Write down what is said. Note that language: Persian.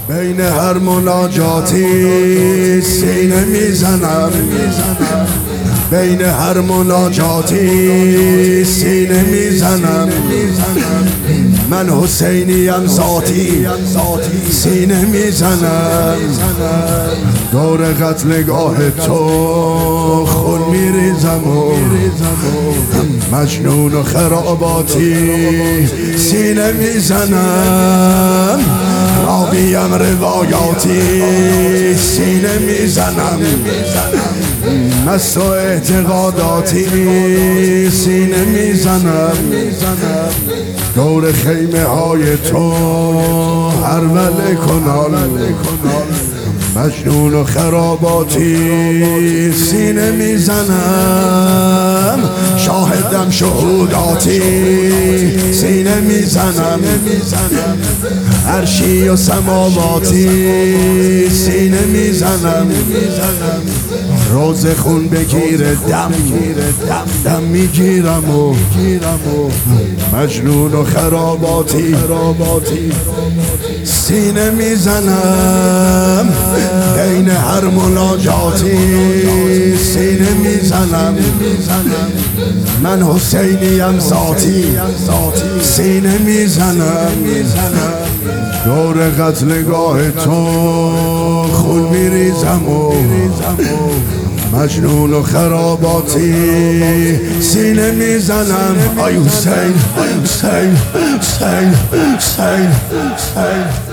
بین هر مناجاتی سینه میزنم، بین هر مناجاتی سینه میزنم. من حسینیم ذاتی سینه میزنم. دور قتلگاه تو خون میریزم و مجنون و خراباتی سینه میزنم. راویم روایاتی سینه میزنم. مست و اعتقاداتی سینه میزنم. دور خیمه های تو هرول کنال مجنون و خراباتی سینه میزنم. شاهدم شهوداتی سینه میزنم. عرشی و سماواتی سینه میزنم. روز خون بگیره دم میگیرم و مجنون و خراباتی سینه میزنم. بین هر مناجاتی سینه میزنم. من حسینیم ذاتی سینه میزنم. دور قتلگاه تو خون میریزم و مجنون و خراباتی سینه میزنم. آی حسین، حسین، حسین، حسین، حسین.